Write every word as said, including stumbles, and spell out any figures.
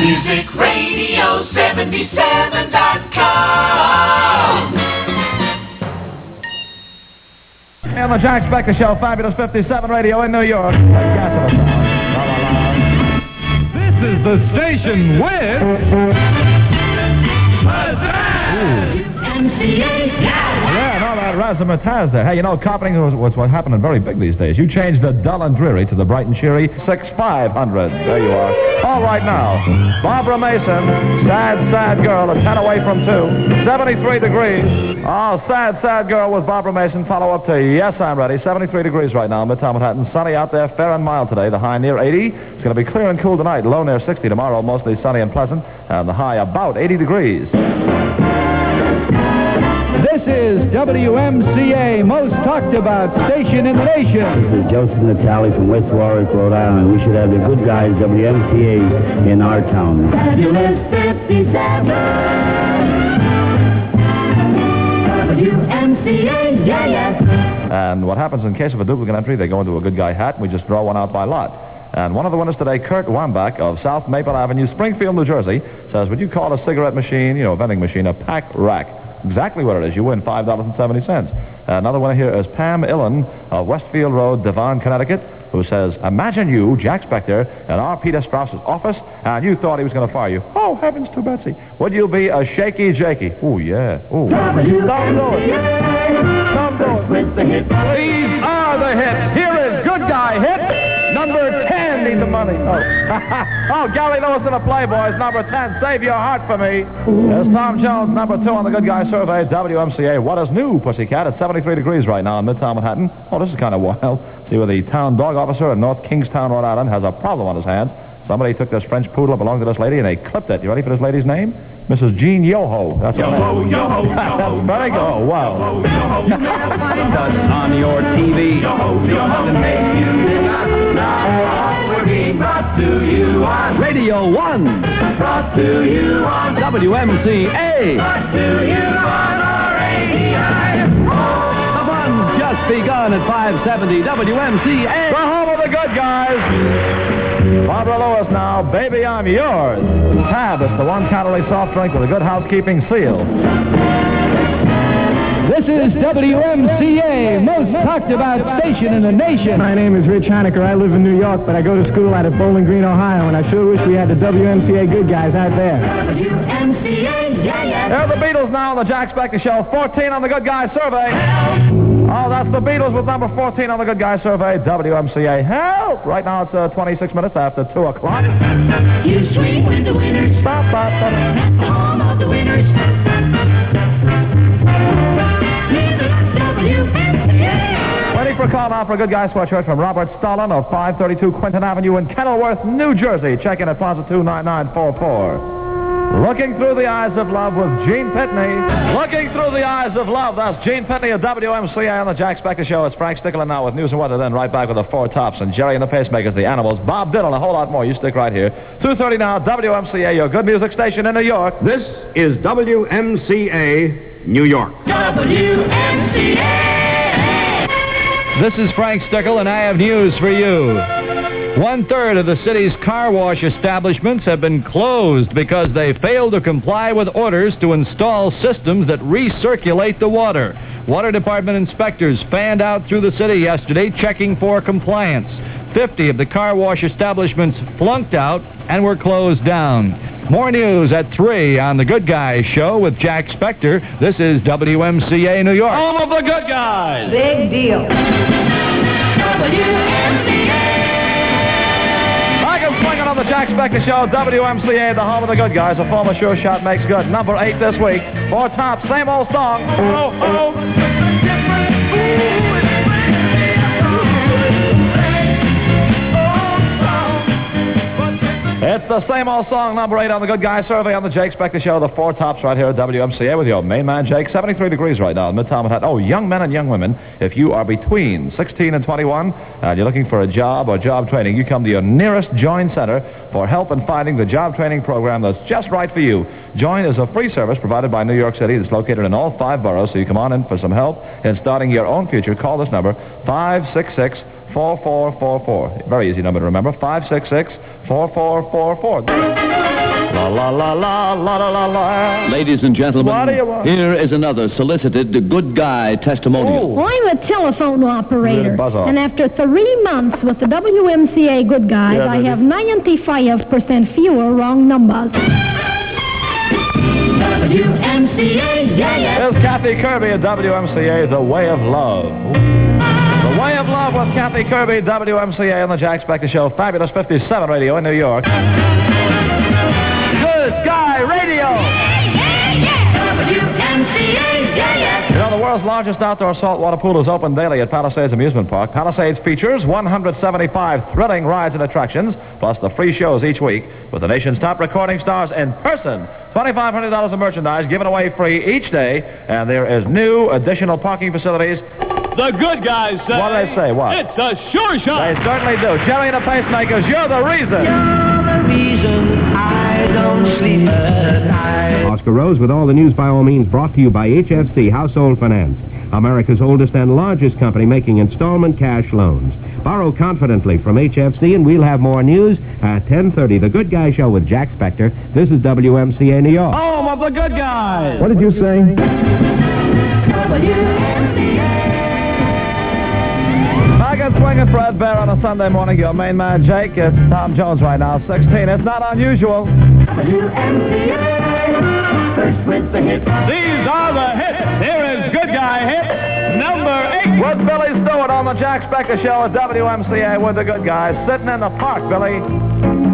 Music Radio seventy-seven dot com. And the Jack Spector Show, Fabulous fifty-seven Radio in New York. This is the station with... M C A, yeah, no, that razzmatazz there. Hey, you know, carpeting was, was what's happening very big these days. You changed the dull and dreary to the bright and cheery six five hundred. There you are. All right now, Barbara Mason, Sad, Sad Girl, a ten away from two, seventy-three degrees. Oh, Sad, Sad Girl with Barbara Mason. Follow up to Yes, I'm Ready. seventy-three degrees right now, Midtown Manhattan. Sunny out there, fair and mild today. The high near eighty. It's going to be clear and cool tonight. Low near sixty tomorrow, mostly sunny and pleasant. And the high about eighty degrees. This is W M C A, most talked about station in the nation. This is Joseph Natale from West Warwick, Rhode Island. We should have the good guys, W M C A, in our town. Fabulous fifty-seven. W M C A, yeah, yeah. And what happens in case of a duplicate entry, they go into a good guy hat, and we just draw one out by lot. And one of the winners today, Kurt Wambach of South Maple Avenue, Springfield, New Jersey, says, would you call a cigarette machine, you know, a vending machine, a pack rack? Exactly what it is. You win five dollars and seventy cents. Uh, another one here is Pam Illen of Westfield Road, Devon, Connecticut, who says, imagine you, Jack Spector, in R. Peter Strauss's office, and you thought he was going to fire you. Oh, heavens to Betsy. Would you be a shaky Jakey? Oh, yeah. Oh. Don't do it. Don't do it. With the hits. These are the hits. Here is Good Guy Hit. Number ten, need the money. Oh, oh, Gary Lewis in the Playboys, number ten, Save Your Heart for Me. There's Tom Jones, number two on the Good Guy Survey, W M C A. What is new, Pussycat? It's seventy-three degrees right now in Midtown Manhattan. Oh, this is kind of wild. See where the town dog officer in North Kingstown, Rhode Island, has a problem on his hands. Somebody took this French poodle that belonged to this lady, and they clipped it. You ready for this lady's name? Missus Jean Yoho. That's her name. Yoho, That's very good. Oh, wow. Find us on your T V. Brought to you on Radio one. Brought to you on W M C A. Brought to you on R A D I. The fun's just begun at five seventy W M C A. The home of the good guys. Barbara Lewis now, Baby, I'm Yours. Tab, it's the one-calorie soft drink with a good housekeeping seal. This is W M C A, most talked about station in the nation. My name is Rich Haneker. I live in New York, but I go to school out at Bowling Green, Ohio, and I sure wish we had the W M C A good guys out there. W M C A, yeah, yeah. There are the Beatles now on the Jack Spector Show. fourteen on the Good Guy Survey. Oh, that's the Beatles with number fourteen on the Good Guy Survey. W M C A. Help! Right now it's uh, twenty-six minutes after two o'clock. You swing with the winners. Bop, bop, bop. That's the home of the winners. W M C A. Waiting for a call now for a Good Guy sweatshirt from Robert Stalin of five thirty-two Quinton Avenue in Kenilworth, New Jersey. Check in at Plaza two nine nine four four. Looking Through the Eyes of Love with Gene Pitney. Looking Through the Eyes of Love. That's Gene Pitney of W M C A on the Jack Spector Show. It's Frank Stickler now with news and weather. Then right back with the Four Tops and Jerry and the Pacemakers, the Animals, Bob Dylan, a whole lot more. You stick right here. two thirty now, W M C A, your good music station in New York. This is W M C A, New York. W M C A. This is Frank Stickle, and I have news for you. One-third of the city's car wash establishments have been closed because they failed to comply with orders to install systems that recirculate the water. Water Department inspectors fanned out through the city yesterday checking for compliance. fifty of the car wash establishments flunked out and were closed down. More news at three on The Good Guys Show with Jack Spector. This is W M C A New York. Home of the Good Guys. Big deal. W M C A. Swinging on the Jack Spector Show, W M C A, the home of the good guys. A former sure shot makes good. Number eight this week. Four Tops, same old song. Oh, oh. It's the same old song, number eight on the Good Guy Survey on the Jake Spector Show. The Four Tops right here at W M C A with your main man, Jake. seventy-three degrees right now in Midtown Manhattan. Oh, young men and young women, if you are between sixteen and twenty-one and you're looking for a job or job training, you come to your nearest Join Center for help in finding the job training program that's just right for you. Join is a free service provided by New York City that's located in all five boroughs, so you come on in for some help in starting your own future. Call this number, five six six, four four four four. Very easy number to remember, five six six, four four four four. La la la la la la la la. Ladies and gentlemen, What do you want? here is another solicited good guy testimonial. Ooh. I'm a telephone operator, Buzz off. and after three months with the W M C A Good Guys, Yeah, I baby. have ninety-five percent fewer wrong numbers. W M C A, yeah, yeah. Here's Kathy Kirby at W M C A, The Way of Love. The Way of Love with Kathy Kirby, W M C A on the Jack Spector Show. Fabulous fifty-seven Radio in New York. Good Guy Radio. W M C A, yeah, yeah. You know, the world's largest outdoor saltwater pool is open daily at Palisades Amusement Park. Palisades features one hundred seventy-five thrilling rides and attractions, plus the free shows each week with the nation's top recording stars in person. twenty-five hundred dollars of merchandise given away free each day, and there is new additional parking facilities. The good guys say. What do they say? What? It's a sure shot. They certainly do. Jerry and the Pacemakers, you're the reason. Oscar Rose with all the news by all means brought to you by H F C Household Finance, America's oldest and largest company making installment cash loans. Borrow confidently from H F C, and we'll have more news at ten thirty. The Good Guy Show with Jack Spector. This is W M C A New York. Home of the good guys. What did you say? W M C A. Back at Swing and Fred Bear on a Sunday morning. Your main man, Jake. It's Tom Jones right now, sixteen. It's not unusual. W M C A. First with the hits. These are the hits. Here is good guy hit number eight. With Billy Stewart on the Jack Spector Show at W M C A with the Good Guys. Sitting in the park, Billy.